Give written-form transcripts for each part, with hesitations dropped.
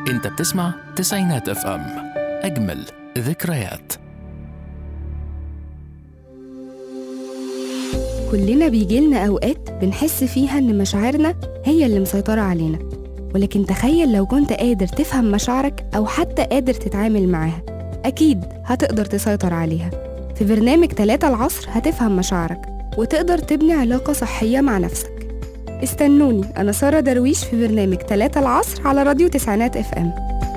انت بتسمع تسعينات اف ام، اجمل ذكريات. كلنا بيجيلنا أوقات بنحس فيها إن مشاعرنا هي اللي مسيطرة علينا، ولكن تخيل لو كنت قادر تفهم مشاعرك أو حتى قادر تتعامل معاها، أكيد هتقدر تسيطر عليها. في برنامج 3 العصر هتفهم مشاعرك وتقدر تبني علاقة صحية مع نفسك. استنوني، أنا سارة درويش في برنامج 3 العصر على راديو تسعينات اف ام.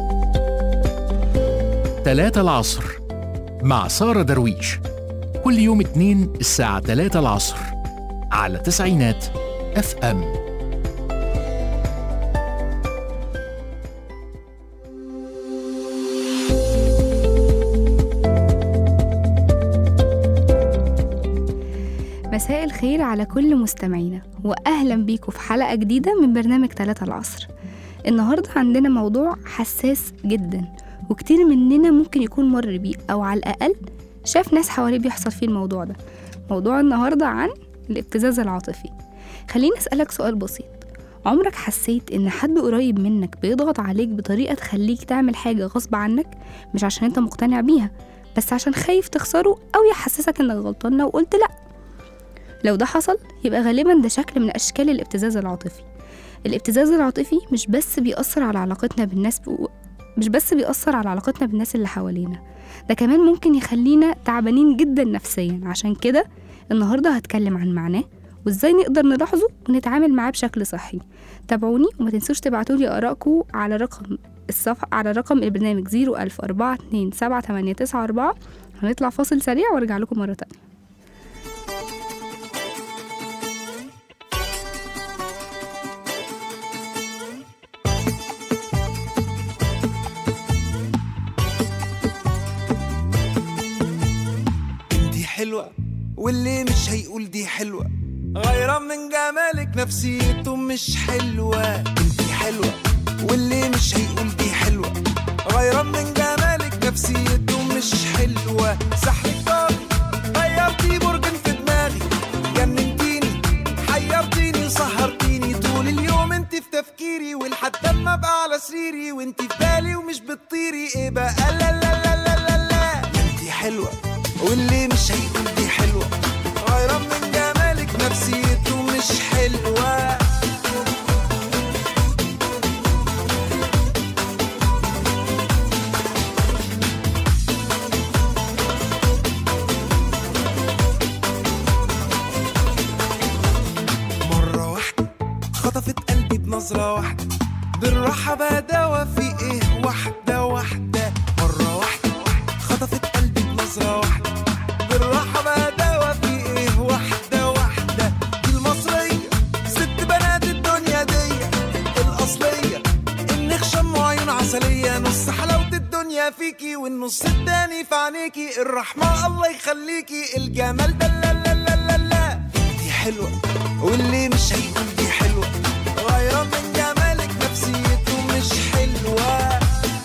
3 العصر مع سارة درويش، كل يوم اثنين الساعة 3 العصر على تسعينات اف ام. مساء الخير على كل مستمعينا، وأهلا بيكم في حلقة جديدة من برنامج 3 العصر. النهاردة عندنا موضوع حساس جدا، وكتير مننا ممكن يكون مر بيه أو على الأقل شاف ناس حواليه بيحصل فيه الموضوع ده. موضوع النهاردة عن الابتزاز العاطفي. خليني أسألك سؤال بسيط، عمرك حسيت إن حد قريب منك بيضغط عليك بطريقة تخليك تعمل حاجة غصب عنك، مش عشان انت مقتنع بيها، بس عشان خايف تخسره أو يحسسك إنك غلطان لو قلت لأ؟ لو ده حصل يبقى غالبا ده شكل من أشكال الابتزاز العاطفي. الابتزاز العاطفي مش بس بيأثر على علاقتنا بالناس اللي حوالينا، ده كمان ممكن يخلينا تعبانين جدا نفسيا. عشان كده النهاردة هتكلم عن معناه وازاي نقدر نلاحظه ونتعامل معاه بشكل صحي. تابعوني وما تنسوش تبعتولي آرائكم على رقم البرنامج 004277894. هنطلع فاصل سريع وارجع لكم مرة تانية. حلوة واللي مش هيقول دي حلوة، غيران من جمالك نفسيته مش حلوة. انتي حلوة واللي مش هيقول دي حلوة، غيران من جمالك نفسيته مش حلوة. سحرك طاغي غيرتي برجن في دماغي، جننتيني حيرتيني سهرتيني طول اليوم انتي في تفكيري، ولحد ما ابقى على سريري وانتي في بالي ومش بتطيري. ايه بقى لا لا لا لا لا لا، انتي حلوة واللي مش هيقول دي حلوة، غيران من جمالك نفسيته مش حلوة. مرة واحدة خطفت قلبي بنظرة واحدة، بالراحة بداوة في ايه واحدة واحدة. مرة واحدة خطفت قلبي بنظرة واحدة، بالراحة بداوة في ايه واحدة واحدة. دي المصرية ست بنات الدنيا دي الأصلية، النخشم وعيون عسلية، نص حلاوة الدنيا فيكي والنص التاني في عينيكي. الرحمة الله يخليكي، الجمال ده لا لا لا لا لا. دي حلوة واللي مش هيقول دي حلوة، غيران من جمالك نفسيته مش حلوة.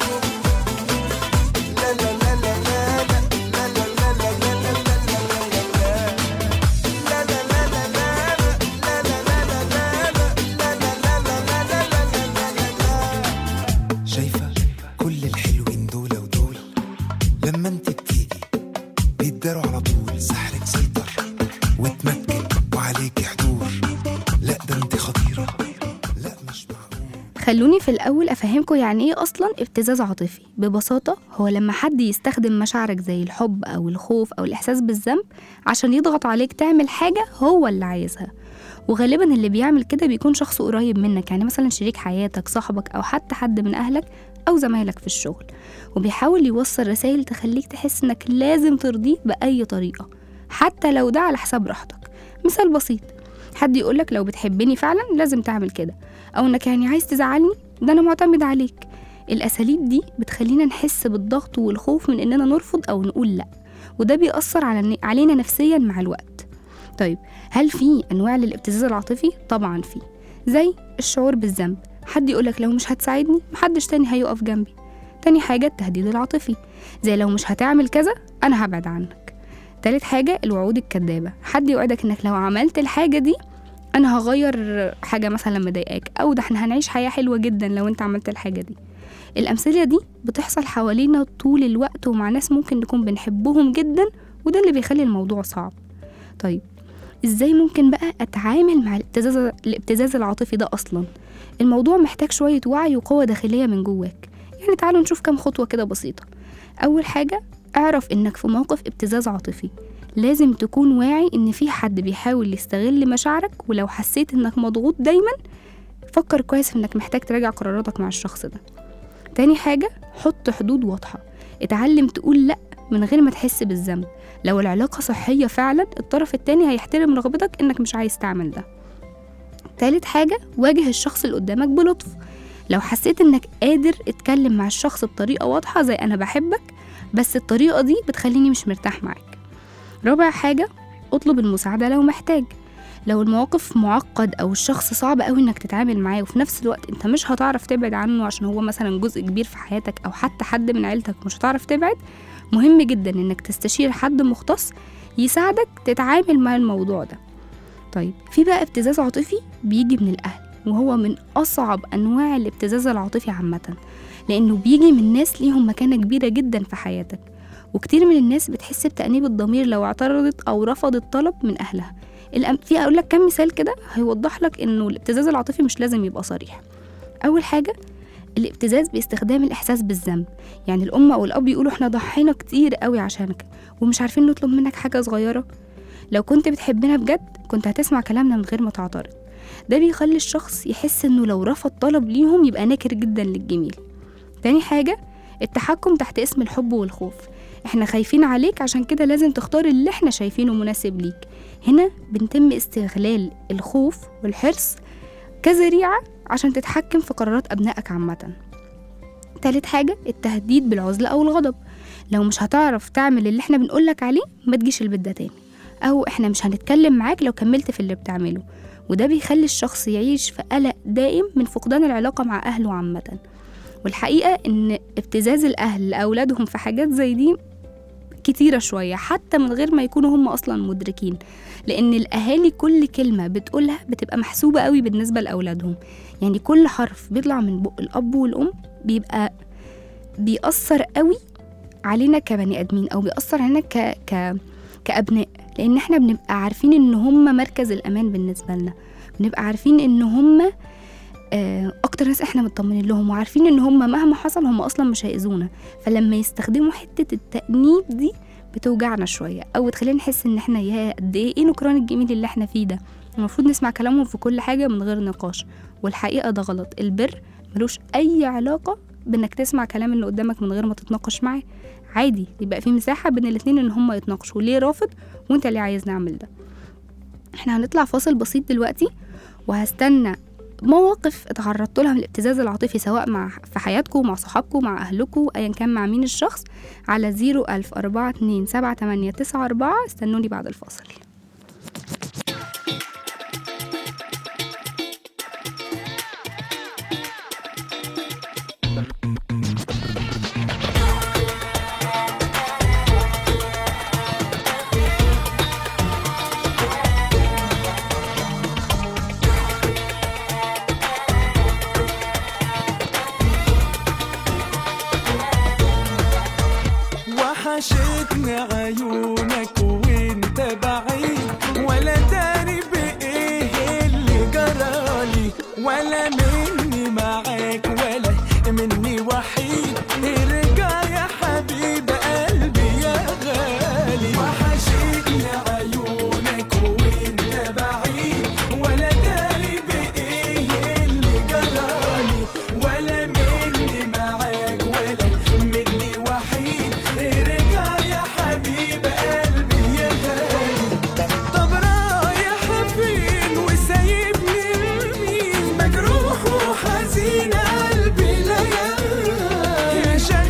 لما انت بتيجي بيتداروا على طول، سحرك سيطر وتمكن وعليك حضور. لا ده انت خطيرة، لا مش معقول. خلوني في الأول أفهمكم يعني إيه أصلاً ابتزاز عاطفي. ببساطة هو لما حد يستخدم مشاعرك زي الحب أو الخوف أو الإحساس بالذنب عشان يضغط عليك تعمل حاجة هو اللي عايزها. وغالباً اللي بيعمل كده بيكون شخص قريب منك، يعني مثلاً شريك حياتك، صاحبك، أو حتى حد من أهلك أو زمايلك في الشغل، وبيحاول يوصل رسائل تخليك تحس إنك لازم ترضيه بأي طريقة حتى لو ده على حساب راحتك. مثال بسيط، حد يقولك لو بتحبني فعلا لازم تعمل كده، أو إنك يعني عايز تزعلني ده أنا معتمد عليك. الأساليب دي بتخلينا نحس بالضغط والخوف من إننا نرفض أو نقول لأ، وده بيأثر علينا نفسيا مع الوقت. طيب هل في أنواع للابتزاز العاطفي؟ طبعا في، زي الشعور بالذنب، حد يقولك لو مش هتساعدني محدش تاني هيقف جنبي. تاني حاجة التهديد العاطفي، زي لو مش هتعمل كذا أنا هبعد عنك. تالت حاجة الوعود الكذابة، حد يوعدك إنك لو عملت الحاجة دي أنا هغير حاجة مثلا مضايقاك، أو ده احنا هنعيش حياة حلوة جدا لو أنت عملت الحاجة دي. الأمثلة دي بتحصل حوالينا طول الوقت ومع ناس ممكن نكون بنحبهم جدا، وده اللي بيخلي الموضوع صعب. طيب إزاي ممكن بقى أتعامل مع الابتزاز العاطفي ده أصلا؟ الموضوع محتاج شوية وعي وقوة داخلية من جواك. يعني تعالوا نشوف كام خطوة كده بسيطة. أول حاجة، اعرف إنك في موقف ابتزاز عاطفي. لازم تكون واعي إن في حد بيحاول يستغل مشاعرك، ولو حسيت إنك مضغوط دايما فكر كويس إنك محتاج تراجع قراراتك مع الشخص ده. تاني حاجة، حط حدود واضحة. اتعلم تقول لأ من غير ما تحس بالذنب. لو العلاقة صحية فعلا الطرف التاني هيحترم رغبتك إنك مش عايز تعمل ده. تالت حاجة، واجه الشخص اللي قدامك بلطف. لو حسيت إنك قادر اتكلم مع الشخص بطريقة واضحة زي أنا بحبك بس الطريقة دي بتخليني مش مرتاح معاك. رابع حاجة، اطلب المساعدة لو محتاج. لو المواقف معقد أو الشخص صعب قوي إنك تتعامل معاه وفي نفس الوقت أنت مش هتعرف تبعد عنه عشان هو مثلا جزء كبير في حياتك أو حتى حد من عيلتك مش هتعرف تبعد، مهم جدا إنك تستشير حد مختص يساعدك تتعامل مع الموضوع ده. طيب في بقى ابتزاز عاطفي بيجي من الأهل، وهو من أصعب أنواع الابتزاز العاطفي عامة، لأنه بيجي من ناس ليهم مكانة كبيرة جدا في حياتك. وكتير من الناس بتحس بتأنيب الضمير لو اعترضت أو رفضت طلب من أهلها. في أقول لك كم مثال كده هيوضح لك إنه الابتزاز العاطفي مش لازم يبقى صريح. أول حاجة، الابتزاز باستخدام الإحساس بالذنب. يعني الأم أو الأب يقولوا إحنا ضحينا كتير قوي عشانك ومش عارفين نطلب منك حاجة صغيرة. لو كنت بتحبنا بجد كنت هتسمع كلامنا من غير ما تعترض. ده بيخلي الشخص يحس إنه لو رفض طلب ليهم يبقى ناكر جدا للجميل. تاني حاجة، التحكم تحت اسم الحب والخوف. احنا خايفين عليك عشان كده لازم تختار اللي احنا شايفينه مناسب ليك. هنا بنتم استغلال الخوف والحرص كذريعة عشان تتحكم في قرارات أبنائك عامة. تالت حاجة، التهديد بالعزلة أو الغضب. لو مش هتعرف تعمل اللي احنا بنقولك عليه ما تجيش البيت ده تاني، أو احنا مش هنتكلم معاك لو كملت في اللي بتعمله. وده بيخلي الشخص يعيش في قلق دائم من فقدان العلاقة مع أهله عامة. والحقيقة إن ابتزاز الأهل لأولادهم في حاجات زي دي كتيرة شوية حتى من غير ما يكونوا هم أصلا مدركين، لأن الأهالي كل كلمة بتقولها بتبقى محسوبة قوي بالنسبة لأولادهم. يعني كل حرف بيطلع من بق الأب والأم بيبقى بيأثر قوي علينا كبني أدمين، أو بيأثر علينا كأبناء، لأن احنا بنبقى عارفين إن هم مركز الأمان بالنسبة لنا، بنبقى عارفين إن هم أكتر ناس احنا مطمنين لهم، وعارفين إن هم مهما حصل هم أصلا مش هيأذونا. فلما يستخدموا حتة التأنيب دي بتوجعنا شوية، أو بتخلينا نحس إن احنا يا قد إيه نكران الجميل اللي احنا فيه ده، المفروض نسمع كلامهم في كل حاجة من غير نقاش. والحقيقة ده غلط. البر ملوش أي علاقة بإنك تسمع كلام اللي قدامك من غير ما تتناقش معاه. عادي يبقى في مساحة بين الاتنين إن هم يتناقشوا، ليه رافض وانت ليه عايز نعمل ده. احنا هنطلع فاصل بسيط دلوقتي، وهستنى مواقف اتعرضتوا لها من الابتزاز العاطفي سواء في حياتكم، مع صحابكم، مع أهلكم، أيا كان مع مين الشخص، على 010427894. استنوني بعد الفاصل. وحشتني عيونك وانت بعيد، ولا داري بايه اللي جرالي، ولا مني معاك ولا مني وحيد. ارجع يا حبيب قلبي يا غالي. وحشتني عيونك وانت بعيد، ولا داري بايه اللي جرالي، ولا مني معاك ولا مني وحيد. ارجع يا حبيب قلبي يا غالي. طب رايح فين وسايبني لمين؟ مجروح وحزين قلبي ليالي.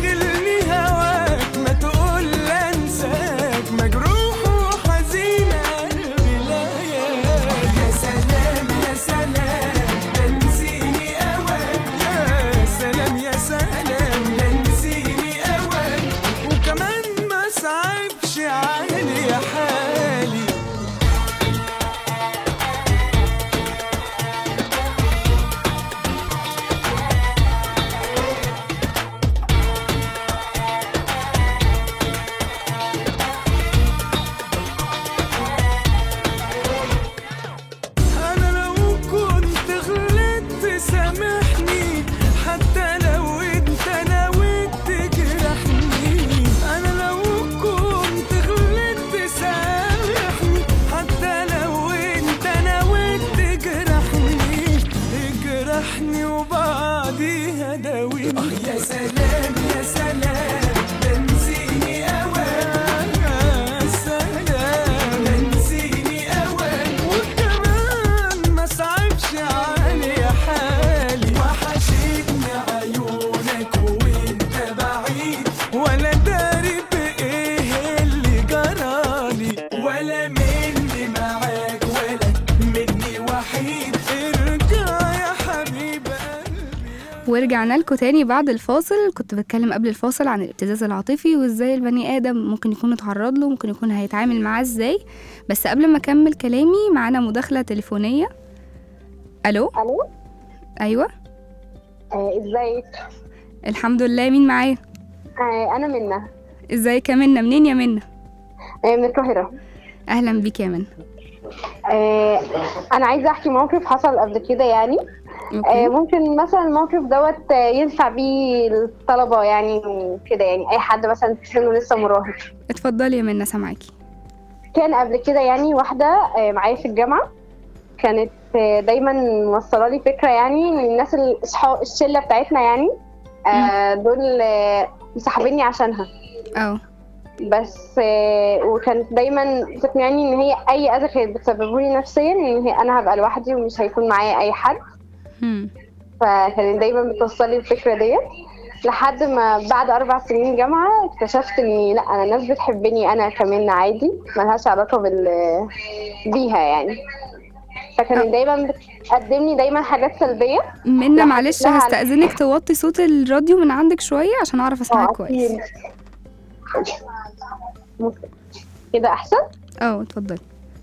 يا سلام يا سلام تنسيني أوان يا سلام تنسيني أوان وكمان ما صعبش علي حالي وحشتني عيونك وانت بعيد ولا داري بإيه اللي جرالي ولا مني معاك ولا مني وحيد ارجع يا حبيب قلبي. ورجعنا لكم تاني بعد الفاصل. كنت بتكلم قبل الفاصل عن الابتزاز العاطفي وازاي البني آدم ممكن يكون اتعرض له، ممكن يكون هيتعامل معاه ازاي. بس قبل ما اكمل كلامي معانا مداخلة تليفونية. الو. ايوه. ازيك؟ الحمد لله. مين معايا؟ انا منى. ازيك يا منى؟ منين يا منى؟ من القاهرة. اهلا بيك يا منى. انا عايزة احكي موقف حصل قبل كده يعني. ممكن مثلا الموقف دوت ينفع بيه الطلبة يعني وكده، يعني اي حد مثلا سنه لسه مراهق. اتفضلي يا منى سامعاكي. كان قبل كده يعني واحدة معايا في الجامعة كانت دايما موصله لي فكرة يعني ان الناس الشلة بتاعتنا يعني دول مصاحبيني عشانها. بس وكانت دايما تقنعني ان هي اي اذى كانت بتسببه لي نفسيا ان انا هبقى لوحدي ومش هيكون معايا اي حد. فكانت دايما بتوصل لي الفكره ديت لحد ما بعد 4 سنين جامعه اكتشفت اني لا، انا الناس بتحبني انا كمان عادي، ملهاش علاقه بيها يعني. فكانت دايما بتقدم لي دايما حاجات سلبيه. منى معلش هستأذنك توطي صوت الراديو من عندك شويه عشان اعرف اسمعك كويس. كده احسن. اتفضلي.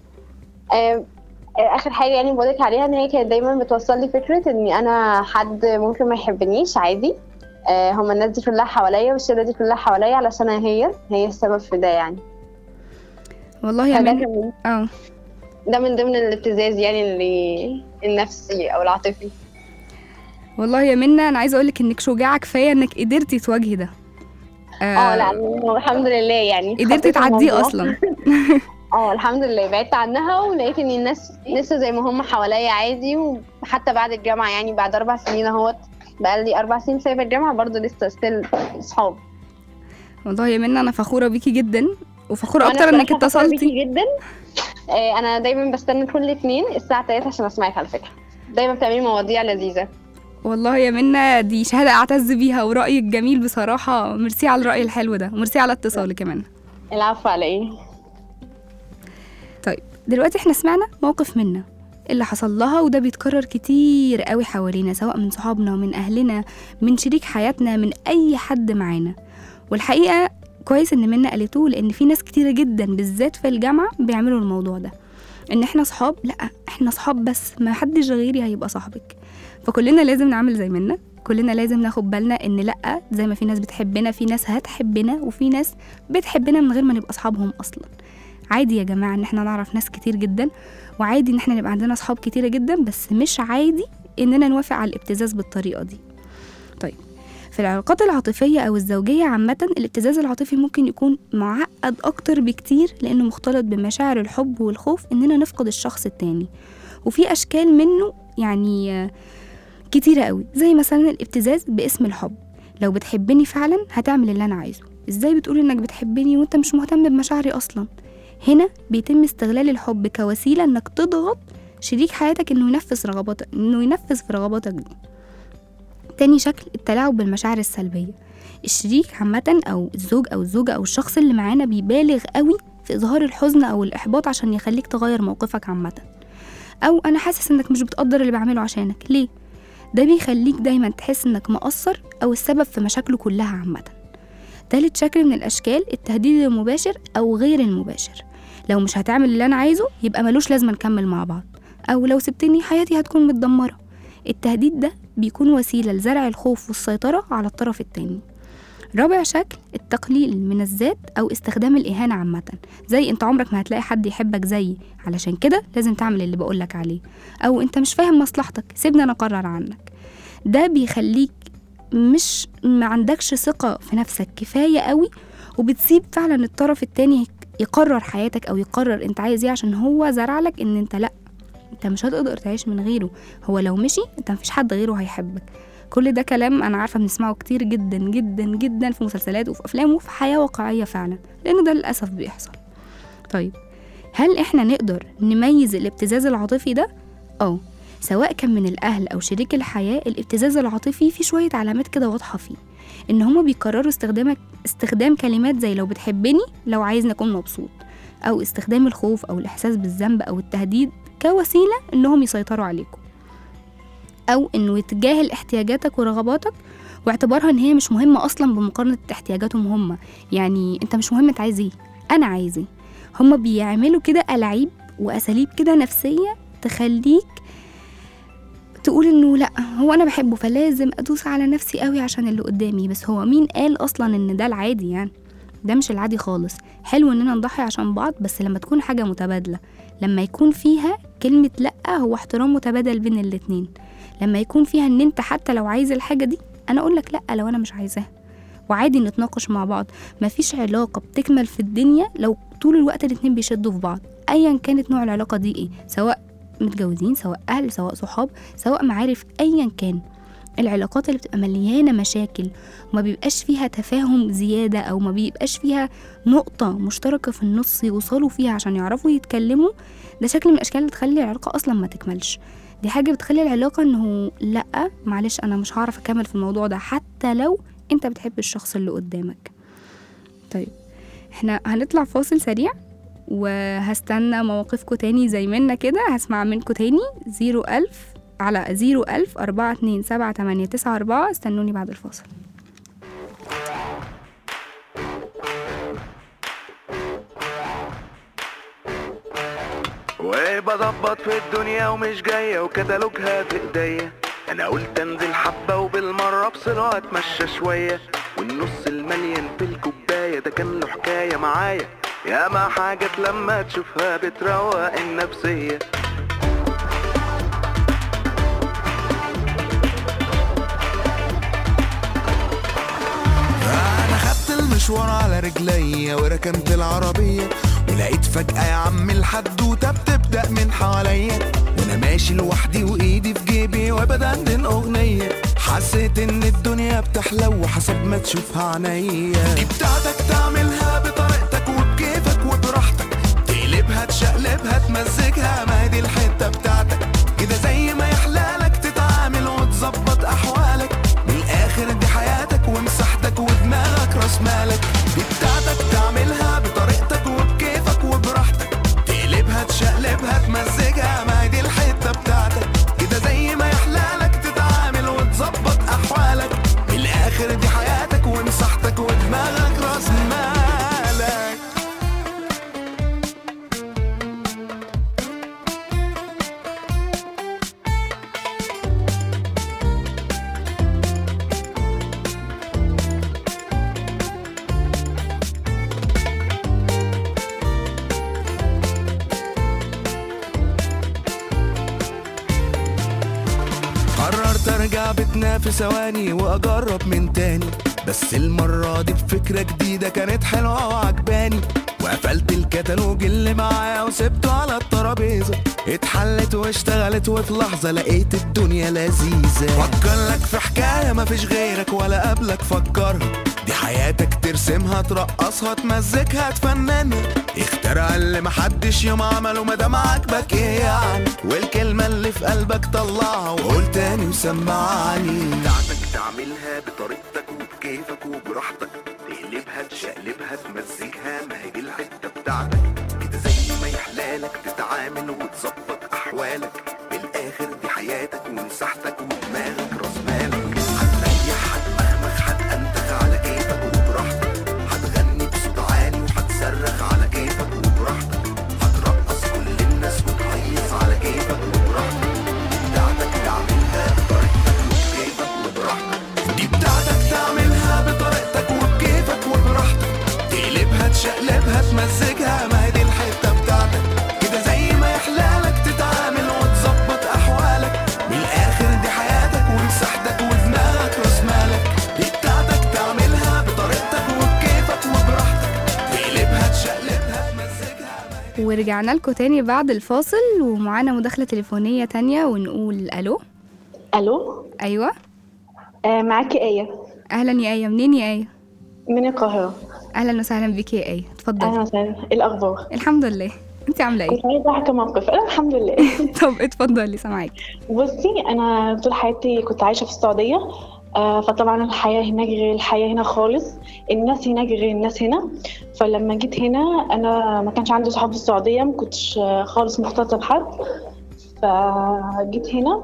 اخر حاجه يعني بقولك عليها ان هي كانت دايما بتوصل لي فكره اني انا حد ممكن ما يحبنيش عادي. هما الناس دي كلها حواليا والشله دي كلها حواليا علشان هي السبب في ده يعني. والله يا منى ده من ضمن الابتزاز يعني اللي النفسي او العاطفي. والله يا منى انا عايزه اقولك انك شجاعه كفايه انك قدرتي تواجهي ده. لا الحمد لله يعني قدرتي تعديه اصلا. الحمد لله بعدت عنها ولقيت ان الناس لسه زي ما هم حواليا عادي. وحتى بعد الجامعه يعني بعد 4 سنين اهوت بقالي 4 سنين سايبه الجامعه برضه لسه ستيل اصحاب. والله يا منى انا فخوره بيكي جدا وفخوره اكتر انك اتصلتي بيكي جدا. انا دايما بستنى كل اثنين الساعه 3 عشان اسمعك على فكره. دايما بتعملي مواضيع لذيذه. والله يا منى دي شهاده اعتز بيها ورأيك جميل بصراحه. ميرسي على الرأي الحلو ده وميرسي على اتصالك كمان. العفو على ايه. طيب دلوقتي احنا سمعنا موقف منى اللي حصل لها وده بيتكرر كتير قوي حوالينا، سواء من صحابنا ومن اهلنا من شريك حياتنا من اي حد معانا. والحقيقه كويس ان منى قالته لان في ناس كتيره جدا بالذات في الجامعه بيعملوا الموضوع ده، ان احنا صحاب. لا احنا صحاب بس ما حدش غيري هيبقى صاحبك. فكلنا لازم نعمل زي منى، كلنا لازم ناخد بالنا ان لا، زي ما في ناس بتحبنا في ناس هتحبنا وفي ناس بتحبنا من غير ما نبقى صحابهم اصلا. عادي يا جماعه ان احنا نعرف ناس كتير جدا وعادي ان احنا نبقى عندنا صحاب كتيره جدا، بس مش عادي اننا نوافق على الابتزاز بالطريقه دي. طيب في العلاقات العاطفيه او الزوجيه عامه الابتزاز العاطفي ممكن يكون معقد اكتر بكتير لانه مختلط بمشاعر الحب والخوف اننا نفقد الشخص التاني. وفي اشكال منه يعني كتيره قوي، زي مثلا الابتزاز باسم الحب. لو بتحبني فعلا هتعمل اللي انا عايزه. ازاي بتقول انك بتحبني وانت مش مهتم بمشاعري اصلا؟ هنا بيتم استغلال الحب كوسيله انك تضغط شريك حياتك انه ينفذ في رغباتك دي. تاني شكل التلاعب بالمشاعر السلبيه. الشريك عامه او الزوج او الزوجه او الشخص اللي معانا بيبالغ قوي في اظهار الحزن او الاحباط عشان يخليك تغير موقفك عامه. او انا حاسس انك مش بتقدر اللي بعمله عشانك ليه. ده بيخليك دايما تحس انك مقصر او السبب في مشاكله كلها عامه. تالت شكل من الاشكال التهديد المباشر او غير المباشر. لو مش هتعمل اللي انا عايزه يبقى ملوش لازمه نكمل مع بعض، او لو سبتني حياتي هتكون متدمره. التهديد ده بيكون وسيله لزرع الخوف والسيطره على الطرف التاني. رابع شكل التقليل من الذات او استخدام الاهانه عامه، زي انت عمرك ما هتلاقي حد يحبك زيي علشان كده لازم تعمل اللي بقولك عليه، او انت مش فاهم مصلحتك سيبني انا اقرر عنك. ده بيخليك مش ما عندكش ثقه في نفسك كفايه قوي، وبتسيب فعلا الطرف التاني يقرر حياتك او يقرر انت عايز ايه، عشان هو زرعلك ان انت لا، انت مش هتقدر تعيش من غيره. هو لو مشي انت مفيش حد غيره هيحبك. كل ده كلام أنا عارفة بنسمعه كتير جدا جدا جدا في مسلسلات وفي أفلام وفي حياة واقعية فعلا، لأنه ده للأسف بيحصل. طيب هل إحنا نقدر نميز الابتزاز العاطفي ده؟ سواء كان من الأهل أو شريك الحياة، الابتزاز العاطفي فيه شوية علامات كده واضحة فيه، إن هما بيكرروا استخدام كلمات زي لو بتحبني، لو عايز نكون مبسوط، أو استخدام الخوف أو الإحساس بالذنب أو التهديد كوسيلة إنهم يسيطروا عليكم، أو إنه يتجاهل احتياجاتك ورغباتك واعتبارها إن هي مش مهمة أصلا بمقارنة احتياجاتهم هم. يعني أنت مش مهم، أنت عايز إيه، أنا عايز إيه. هما بيعملوا كده ألاعيب وأساليب كده نفسية تخليك تقول إنه لأ، هو أنا بحبه فلازم أدوس على نفسي قوي عشان اللي قدامي. بس هو مين قال أصلا إن ده العادي؟ يعني ده مش العادي خالص. حلو إننا نضحي عشان بعض، بس لما تكون حاجة متبادلة، لما يكون فيها كلمة لأ هو احترام متبادل بين الاتنين، لما يكون فيها إن أنت حتى لو عايز الحاجة دي أنا أقولك لأ لو أنا مش عايزاها، وعادي نتناقش مع بعض. مفيش علاقة بتكمل في الدنيا لو طول الوقت الاتنين بيشدوا في بعض، أيا كانت نوع العلاقة دي إيه، سواء متجوزين، سواء أهل، سواء صحاب، سواء معارف، أيا كان. العلاقات اللي بتبقى مليانة مشاكل وما بيبقاش فيها تفاهم زيادة، أو ما بيبقاش فيها نقطة مشتركة في النص يوصلوا فيها عشان يعرفوا يتكلموا، ده شكل من الأشكال اللي تخلي العلاقة أصلا ما تكملش. دي حاجة بتخلي العلاقة إنه لأ معلش أنا مش هعرف أكمل في الموضوع ده حتى لو أنت بتحب الشخص اللي قدامك. طيب احنا هنطلع فاصل سريع وهستنى مواقفكم تاني زي منا كده. هسمع منكم تاني 01000 على 010427894. استنوني بعد الفاصل. وبضبط في الدنيا ومش جاية وكتالوجها في ايديا، انا قلت انزل حبة وبالمرة افصل واتمشى شوية، والنص المليان في الكوباية ده كان له حكاية معايا، يا ما حاجات لما تشوفها بتروق النفسية. انا خدت المشوار على رجليا وركنت العربية، ولقيت فجأة يا عم الحدوتة بتبدأ من حواليا، وانا ماشي لوحدي وايدي في جيبي وبدندن اغنية، حسيت ان الدنيا بتحلو وحسب ما تشوفها عينيا. دي بتاعتك تعملها بطريقتك وبكيفك وبراحتك، تقلبها تشقلبها تمزجها، ما هي دي الحتة بتاعتك كده زي ما يحلالك تتعامل وتظبط احوالك، من الاخر دي حياتك ومساحتك ودماغك راس مالك. دي بتاعتك تعملها بطريقتك وبكيفك وبراحتك، تقلبها تشقلبها تمزجها، ما هي دي الحتة بتاعتك كده زي ما يحلالك تتعامل وتظبط احوالك، من الاخر دي حياتك ومساحتك ودماغك راس مالك. قررت ارجع بيتنا في ثواني واجرب من تاني، بس المرة دي بفكرة جديدة كانت حلوة وعجباني، وقفلت الكتالوج اللي معايا وسبته على الترابيزة، اتحلت واشتغلت وفي لحظة لقيت الدنيا لذيذة. فكر لك في حكاية مفيش غيرك ولا قبلك فكرها، دي حياتك ترسمها ترقصها تمزكها تفننها، اخترع اللي محدش يوم عمله مادام عاجبك ايه يعني، والكلمة اللي في قلبك طلعها وقول تاني وسمعني. بتاعتك تعملها بطريقتك وبكيفك وبراحتك، تقلبها تشقلبها تمزجها، ما هي دي الحتة بتاعتك كده زي ما يحلالك تتعامل وتظبط احوالك، بالاخر دي حياتك ومساحتك ودماغك راس مالك. هتريح هتمخمخ هتأنتخ على كيفك وبراحتك، هتغني بصوت عالي وهتصرخ على كيفك وبراحتك، هترقص كل الناس وتهيص على كيفك وبراحتك. بتاعتك تعملها بطريقتك وبكيفك وبراحتك، دي بتاعتك تعملها بطريقتك وبكيفك وبراحتك، تقلبها تشقلبها تمزجها، ما هي دي الحتة بتاعتك كده زي ما يحلالك تتعامل وتظبط احوالك، من الاخر دي حياتك ومساحتك ودماغك راس مالك. دي بتاعتك تعملها بطريقتك وبكيفك وبراحتك، تقلبها تشقلبها تمزجها. ورجعنا لكم تاني بعد الفاصل ومعانا مداخلة تليفونية تانية ونقول ألو. الو. أيوة معاكي آية اهلا يا ايه، منين يا ايه؟ من القاهرة. اهلا وسهلا بيكي يا ايه، اتفضلي. أهلا وسهلا، إيه الأخبار؟ الحمد لله، انت عامله ايه؟ كنت عايزة أحكي موقف. أنا الحمد لله. طب اتفضلي سامعاكي. بصي، أنا طول حياتي كنت عايشة في السعودية. فطبعا الحياة هناك غير الحياة هنا خالص، الناس هناك غير الناس هنا. فلما جيت هنا أنا ما كانش عندي صحاب في السعودية، ما كنتش خالص مختلطة بحد. فجيت هنا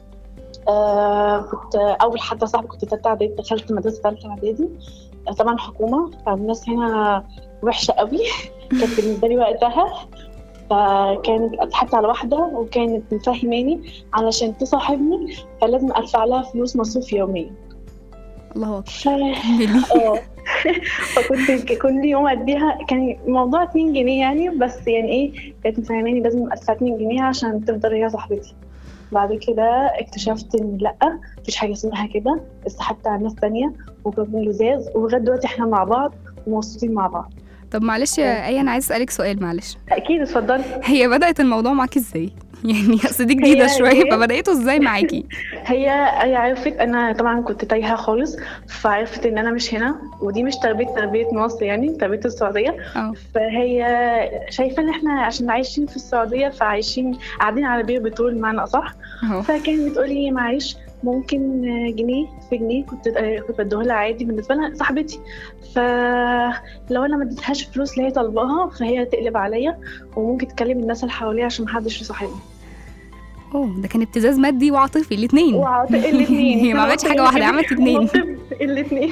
كنت أول حد صاحبي، كنت تالتة إعدادي، دخلت مدرسة تالتة إعدادي طبعا حكومة. فالناس هنا وحشة قوي كانت بالنسبة لي وقتها. فكانت اتحط على واحدة وكانت مفهماني علشان تصاحبني فلازم أدفع لها فلوس مصروف يوميا. الله اكبر. فكنت كل يوم أديها، كان الموضوع 2 جنيه يعني، بس يعني إيه، كانت مفهماني لازم أدفع 2 جنيه عشان تفضل هي صاحبتي. بعد كده اكتشفت إن لأ، مفيش حاجة اسمها كده. استحبت على ناس تانية وكانوا لزاز، ولغاية دلوقتي إحنا مع بعض ومبسوطين مع بعض. طب معلش يا ايه، انا عايز اسالك سؤال معلش. أكيد، اتفضلي. هي بدات الموضوع معاكي ازاي؟ يعني اصل دي جديده شويه، فبدايته ازاي معاكي؟ هي عرفت، انا طبعا كنت تايهه خالص، فعرفت ان انا مش هنا، ودي مش تربيه مصر، يعني تربيه السعوديه. فهي شايفه ان احنا عشان عايشين في السعوديه فعايشين قاعدين على بير بترول بمعنى اصح. فكانت بتقولي معلش ممكن جنيه في جنيه، كنت بديهولها عادي بالنسبه لها صاحبتي. فلو انا ما اديتهاش فلوس اللي هي طالباها فهي تقلب عليا وممكن تكلم الناس اللي حواليها عشان محدش يصاحبني. ده كان ابتزاز مادي وعاطفي الاثنين. هي ما عملتش حاجه واحده، عملت 2 الاثنين.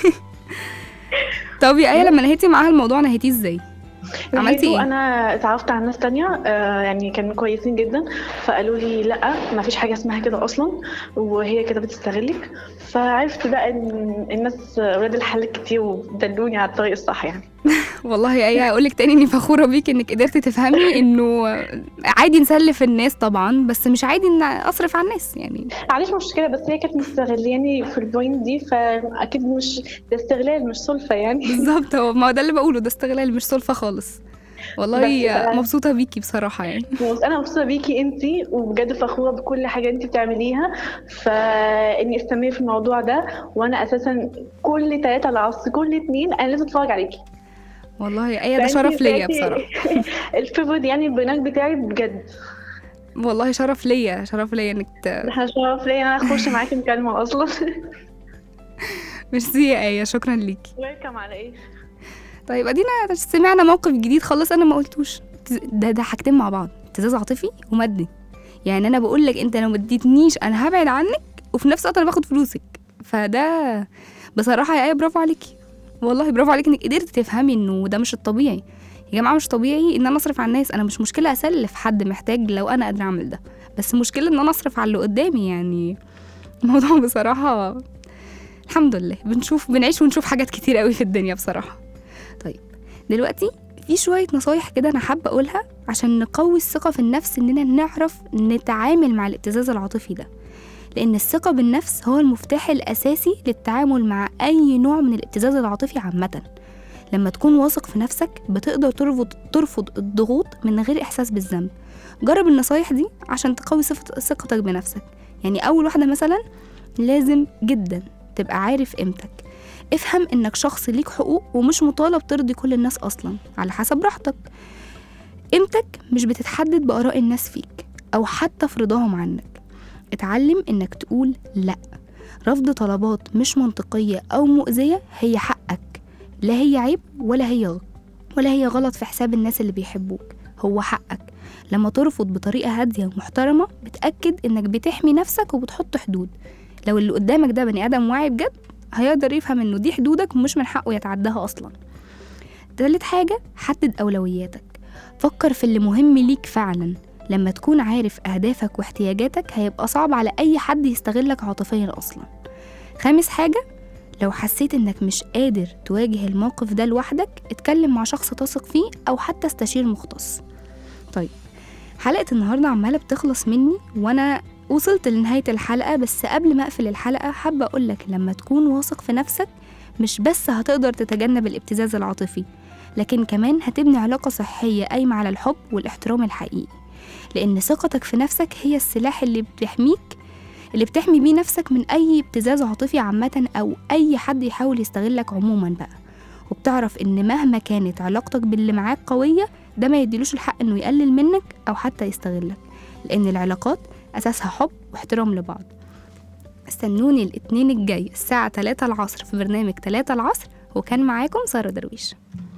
طب يا ايه، لما نهيتي معاها الموضوع نهيتيه ازاي؟ عملتي ايه؟ انا اتعرفت على ناس تانية يعني كانوا كويسين جدا، فقالوا لي لا، ما فيش حاجه اسمها كده اصلا، وهي كده بتستغلك. فعرفت بقى ان الناس ولاد الحلال كتير ودلوني على الطريق الصح يعني. والله يا ايه هقول لك تاني اني فخوره بيك انك قدرتي تفهمي انه عادي نسلف الناس طبعا، بس مش عادي ان اصرف على الناس يعني. معلش مشكله، بس هي كانت مستغلاني في البوينت دي، فاكيد مش ده استغلال مش سلفه يعني. بالظبط، هو ما ده اللي بقوله، ده استغلال مش سلفه خالص. والله مبسوطه بيكي بصراحه يعني. انا مبسوطه بيكي انتي، وبجد فخوره بكل حاجه انتي بتعمليها، فاني استمر في الموضوع ده. وانا اساسا كل 3 العصر كل 2 انا لازم اتفرج عليكي. والله يا ايه ده شرف ليا بصراحه. الفيفورت يعني البرنامج بتاعي بجد. والله شرف ليا انك شرف ليا انا اخش معاكي مكالمه اصلا. ميرسي يا ايه، شكرا ليكي. ويلكم. على ايه؟ طيب ادينا سمعنا موقف جديد خالص انا ما قلتوش. ده حاجتين مع بعض، ابتزاز عاطفي ومادي. يعني انا بقول لك انت لو ما اديتنيش انا هبعد عنك، وفي نفس الوقت انا باخد فلوسك. فده بصراحه يا ايه برافو عليكي، والله برافو عليكي انك قدرتي تفهمي انه ده مش الطبيعي. يا جماعه مش طبيعي ان انا اصرف على الناس. انا مش مشكله اسلف حد محتاج لو انا قادره اعمل ده، بس مشكله ان انا اصرف على اللي قدامي. يعني الموضوع بصراحه الحمد لله بنعيش ونشوف حاجات كتير قوي في الدنيا بصراحه. طيب دلوقتي في شويه نصايح كده انا حابه اقولها عشان نقوي الثقه في النفس، اننا نعرف نتعامل مع الابتزاز العاطفي ده، لأن الثقة بالنفس هو المفتاح الأساسي للتعامل مع أي نوع من الابتزاز العاطفي عامة. لما تكون واثق في نفسك بتقدر ترفض الضغوط من غير إحساس بالذنب. جرب النصايح دي عشان تقوي ثقتك بنفسك. يعني أول واحدة مثلا، لازم جدا تبقى عارف قيمتك. افهم إنك شخص ليك حقوق ومش مطالب ترضي كل الناس أصلا، على حسب راحتك. قيمتك مش بتتحدد بآراء الناس فيك أو حتى في رضاهم عنك. اتعلم انك تقول لا. رفض طلبات مش منطقية او مؤذية هي حقك، لا هي عيب ولا هي غلط في حساب الناس اللي بيحبوك، هو حقك. لما ترفض بطريقة هادية ومحترمة بتأكد انك بتحمي نفسك وبتحط حدود. لو اللي قدامك ده بني ادم واعي بجد هيقدر يفهم انه دي حدودك ومش من حقه يتعداها اصلا. تالت حاجة، حدد اولوياتك. فكر في اللي مهم ليك فعلا. لما تكون عارف أهدافك واحتياجاتك هيبقى صعب على أي حد يستغلك عاطفيا أصلا. خامس حاجة، لو حسيت إنك مش قادر تواجه الموقف ده لوحدك اتكلم مع شخص تثق فيه أو حتى استشير مختص. طيب حلقة النهاردة عمالة بتخلص مني وأنا وصلت لنهاية الحلقة، بس قبل ما أقفل الحلقة حابة أقولك لما تكون واثق في نفسك مش بس هتقدر تتجنب الابتزاز العاطفي، لكن كمان هتبني علاقة صحية قايمة على الحب والاحترام الحقيقي. لأن ثقتك في نفسك هي السلاح اللي بتحميك اللي بتحمي بيه نفسك من أي ابتزاز عاطفي عامة أو أي حد يحاول يستغلك عموما بقى. وبتعرف إن مهما كانت علاقتك باللي معاك قوية، ده ما يديلوش الحق إنه يقلل منك أو حتى يستغلك، لأن العلاقات أساسها حب واحترام لبعض. استنوني الاثنين الجاي الساعة 3 العصر في برنامج 3 العصر، وكان معاكم سارة درويش.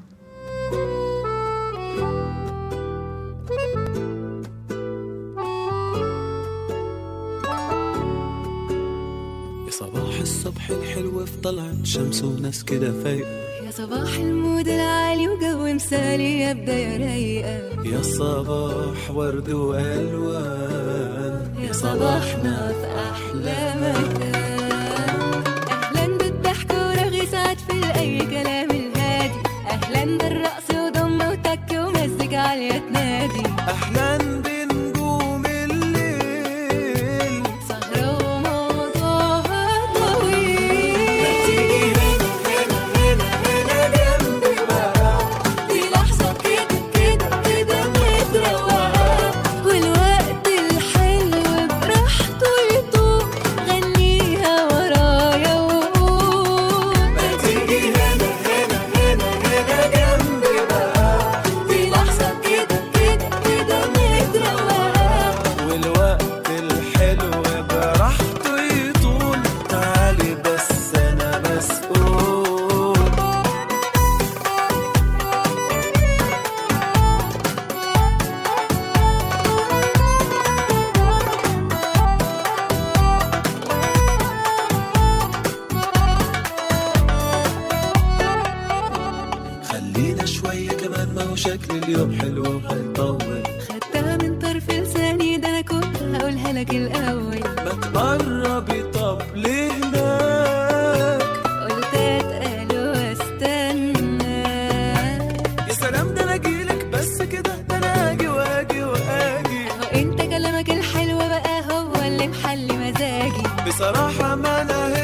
يا صباح الصبح الحلو في طلعت شمس وناس كده فايقة، يا صباح المود العالي وجو مثالي يا بداية رايقة، يا صباح ورد وألوان، يا صباحنا في أحلى مكان. أهلا بالضحك ورغي سعد في أي كلام الهادي، أهلا بالرقص وضمة وتك ومزج عالية تنادي، أهلا بنجوم الليل سهرة وموضوعها طويل. ما تيجي هنا هنا هنا جنبي بقى، دي لحظة كده كده كده متروقة، والوقت الحلو براحته يطوق، غنيها ورايا وقول. ما تيجي هنا هنا هنا جنبي بقى، دي لحظة كده كده كده متروقة، والوقت الحلو براحته يطول، تعالي بس أنا مسؤول. خلينا شوية كمان، ما هو شكل اليوم حلو وهيطول، خدتها من طرف لساني ده أنا كنت هقولها لك الأول، ما تقربي طب لهناك، قلت أتقل واستنى. يا سلام ده أنا أجيلك بس كده، ده أنا أجي وأجي وأجي، أهو أنت كلامك الحلو بقى هو اللي محلي مزاجي، بصراحة ما أنا